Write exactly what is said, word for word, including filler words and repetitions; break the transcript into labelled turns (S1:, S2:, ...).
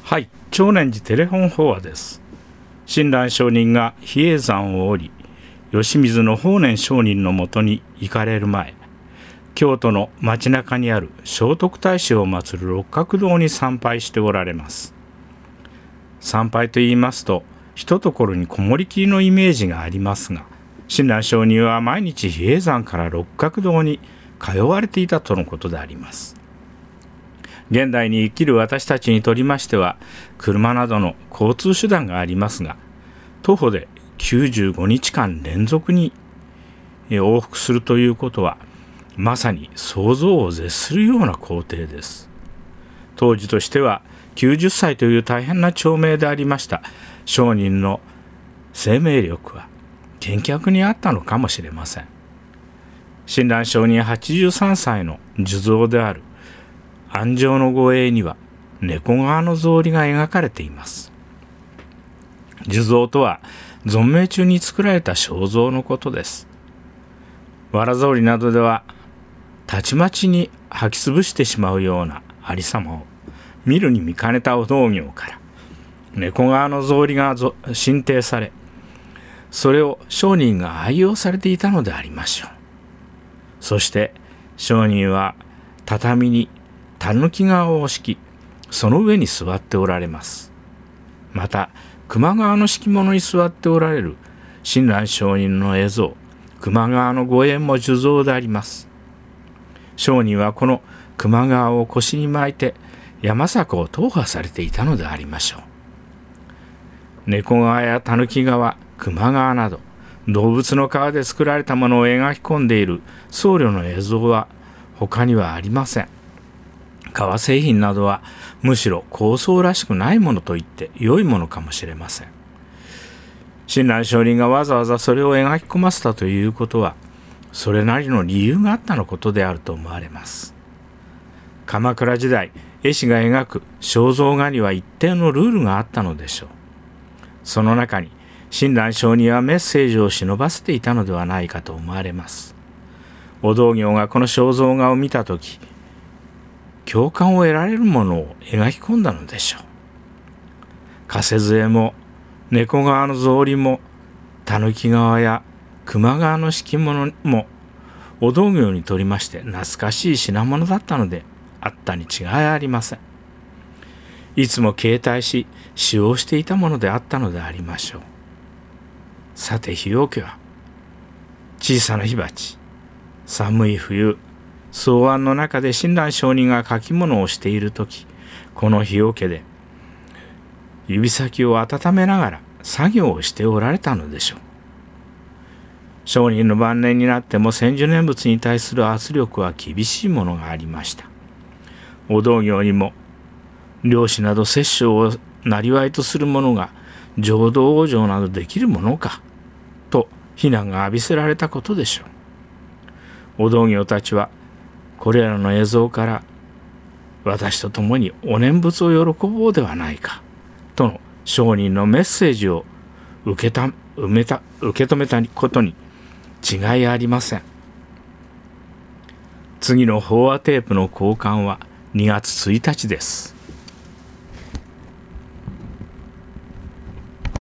S1: はい、長年寺テレフォン法話です。親鸞上人が比叡山を降り、吉水の法然上人のもとに行かれる前、京都の街中にある聖徳太子を祀る六角堂に参拝しておられます。参拝と言いますと、ひとところにこもりきりのイメージがありますが、親鸞上人は毎日比叡山から六角堂に通われていたとのことであります。現代に生きる私たちにとりましては、車などの交通手段がありますが、徒歩できゅうじゅうごにちかん連続に往復するということは、まさに想像を絶するような工程です。当時としてはきゅうじゅっさいという大変な長命でありました上人の生命力は健脚にあったのかもしれません。親鸞上人はちじゅうさんさいの寿像である安城の護衛には猫側の草履が描かれています。寿像とは存命中に作られた肖像のことです。藁草履などではたちまちに履き潰してしまうようなありさまを見るに見かねたお道行から猫側の草履が進呈され、それを上人が愛用されていたのでありましょう。そして上人は畳にたぬき側を敷き、その上に座っておられます。また熊側の敷物に座っておられる親鸞上人の絵像、熊側の護衛も寿像であります。上人はこの熊側を腰に巻いて山坂を踏破されていたのでありましょう。猫側やたぬき側、熊側など動物の皮で作られたものを描き込んでいる僧侶の映像は他にはありません。革製品などはむしろ高僧らしくないものと言って良いものかもしれません。親鸞上人がわざわざそれを描き込ませたということは、それなりの理由があったのことであると思われます。鎌倉時代、絵師が描く肖像画には一定のルールがあったのでしょう。その中に親鸞上人はメッセージを忍ばせていたのではないかと思われます。お道行がこの肖像画を見たとき、共感を得られるものを描き込んだのでしょう。加瀬杖も猫側の草履もたぬき側や熊側の敷物もお道行にとりまして懐かしい品物だったのであったに違いありません。いつも携帯し使用していたものであったのでありましょう。さて日よけは小さな火鉢、寒い冬、草案の中で親鸞上人が書き物をしているとき、この日よけで指先を温めながら作業をしておられたのでしょう。上人の晩年になっても専修念仏に対する圧力は厳しいものがありました。お道行にも漁師など摂生をなりわいとする者が浄土往生などできるものかと非難が浴びせられたことでしょう。お道行たちはこれらの映像から私と共にお念仏を喜ぼうではないかとの上人のメッセージを受けた、埋めた、受け止めたことに違いありません。次の法話テープの交換はにがつついたちです。